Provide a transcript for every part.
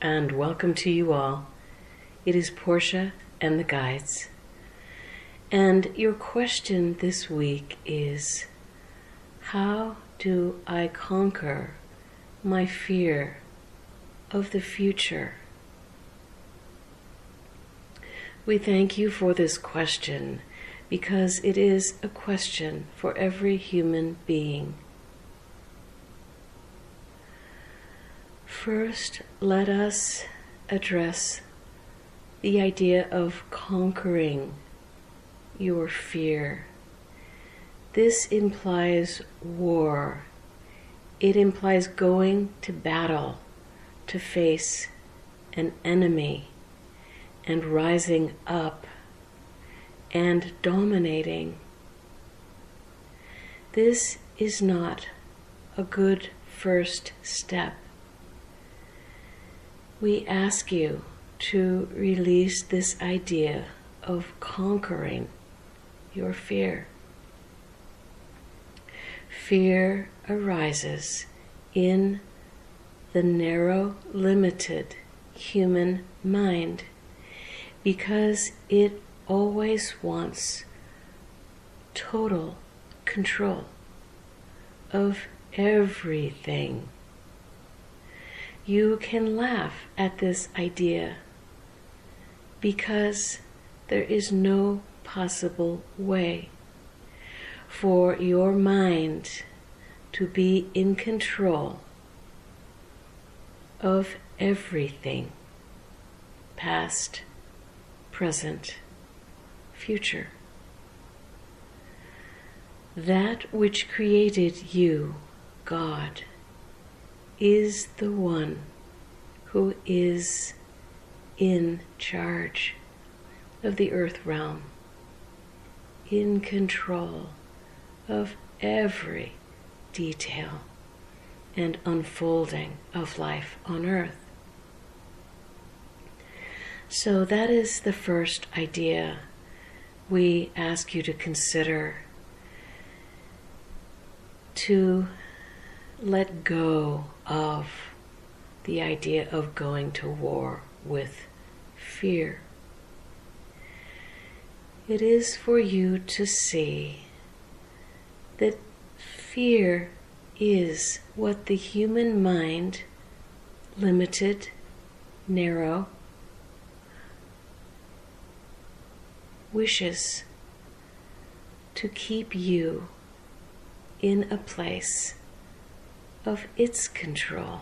and welcome to you all. It is Portia and the guides. And your question this week is, how do I conquer my fear of the future? We thank you for this question because it is a question for every human being. First, let us address the idea of conquering your fear. This implies war. It implies going to battle to face an enemy and rising up and dominating. This is not a good first step. We ask you to release this idea of conquering your fear. Fear arises in the narrow, limited human mind because it always wants total control of everything. You can laugh at this idea because there is no possible way for your mind to be in control of everything, past, present, future. That which created you, God, is the one who is in charge of the earth realm, in control of every detail and unfolding of life on earth. So that is the first idea we ask you to consider, to let go of the idea of going to war with fear. It is for you to see that fear is what the human mind, limited, narrow, wishes to keep you in a place of its control.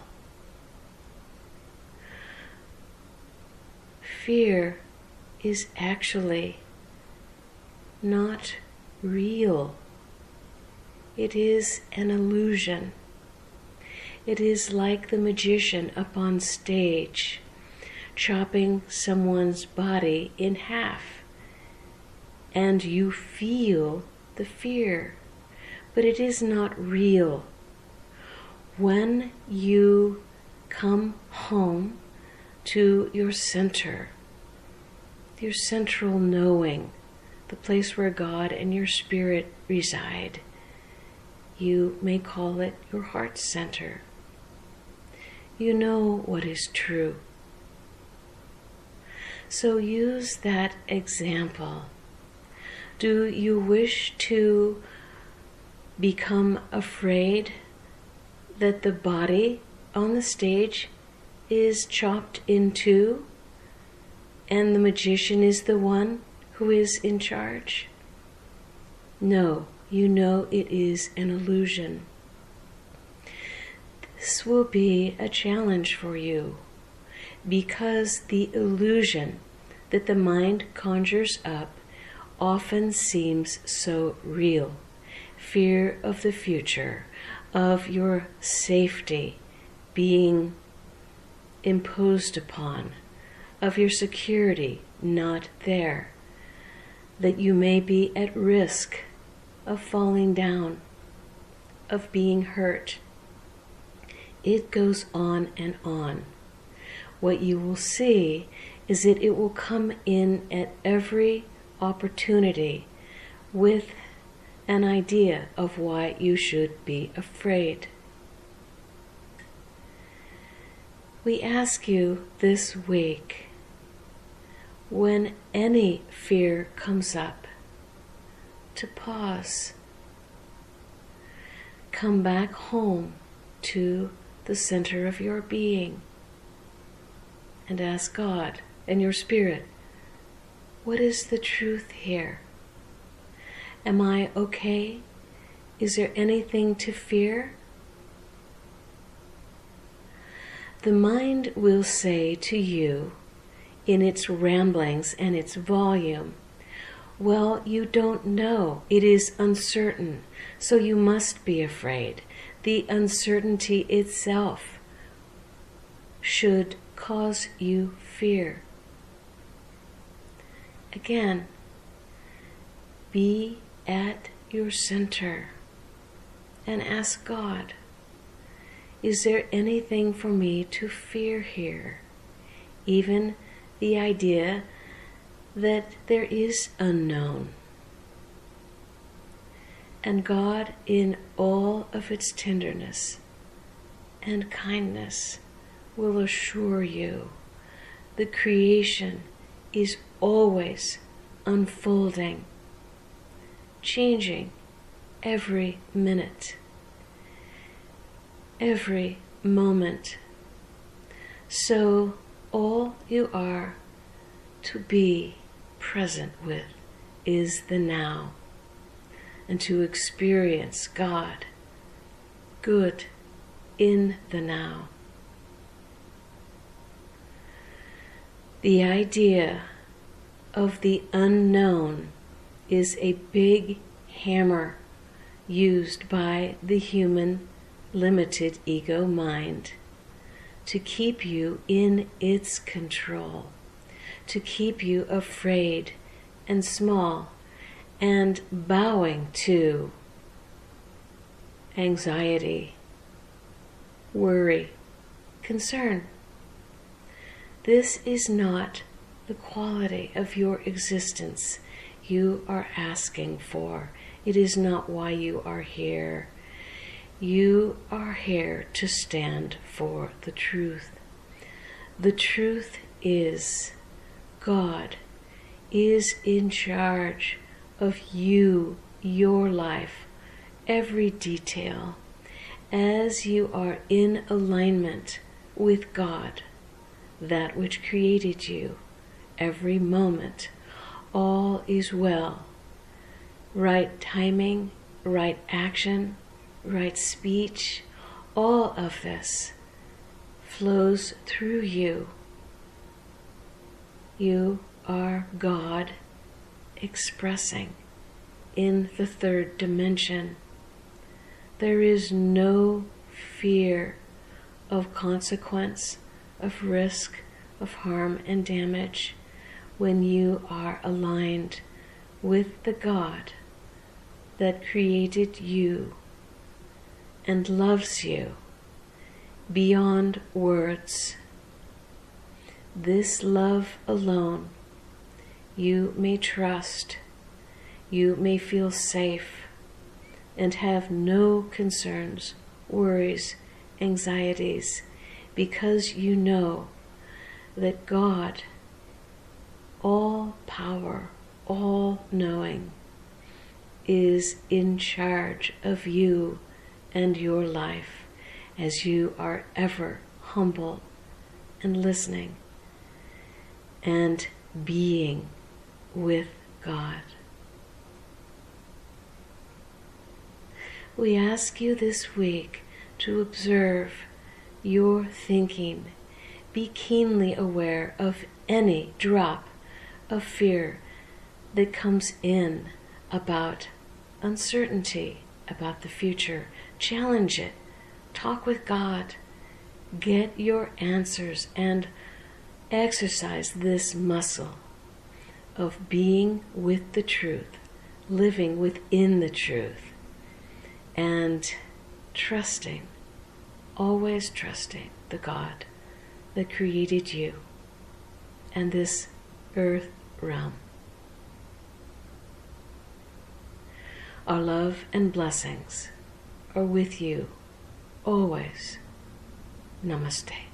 Fear is actually not real. It is an illusion. It is like the magician up on stage, chopping someone's body in half, and you feel the fear, but it is not real. When you come home to your center, your central knowing, the place where God and your spirit reside, you may call it your heart center. You know what is true. So use that example. Do you wish to become afraid that the body on the stage is chopped in two and the magician is the one who is in charge? No, you know it is an illusion. This will be a challenge for you because the illusion that the mind conjures up often seems so real. Fear of the future, of your safety being imposed upon, of your security not there, that you may be at risk of falling down, of being hurt. It goes on and on. What you will see is that it will come in at every opportunity with an idea of why you should be afraid. We ask you this week, when any fear comes up, to pause. Come back home to the center of your being and ask God and your spirit, what is the truth here? Am I okay? Is there anything to fear? The mind will say to you, in its ramblings and its volume, well, you don't know. It is uncertain, so you must be afraid. The uncertainty itself should cause you fear. Again, be at your center and ask God, is there anything for me to fear here? Even the idea that there is unknown. And God, in all of its tenderness and kindness, will assure you the creation is always unfolding, changing every minute, every moment. So all you are to be present with is the now, and to experience God good in the now. The idea of the unknown is a big hammer used by the human limited ego mind to keep you in its control, to keep you afraid and small and bowing to anxiety, worry, concern. This is not the quality of your existence you are asking for. It is not why you are here. You are here to stand for the truth. The truth is God is in charge of you, your life, every detail. As you are in alignment with God, that which created you, every moment, all is well. Right timing, right action, right speech, all of this flows through you. You are God expressing in the third dimension. There is no fear of consequence, of risk, of harm and damage when you are aligned with the God that created you and loves you beyond words. This love alone you may trust, you may feel safe, and have no concerns, worries, anxieties, because you know that God, all power, all knowing, is in charge of you and your life as you are ever humble and listening and being with God. We ask you this week to observe your thinking. Be keenly aware of any drop of fear that comes in about uncertainty, about the future. Challenge it. Talk with God. Get your answers and exercise this muscle of being with the truth, living within the truth, and trusting, always trusting the God that created you and this earth realm. Our love and blessings are with you always. Namaste.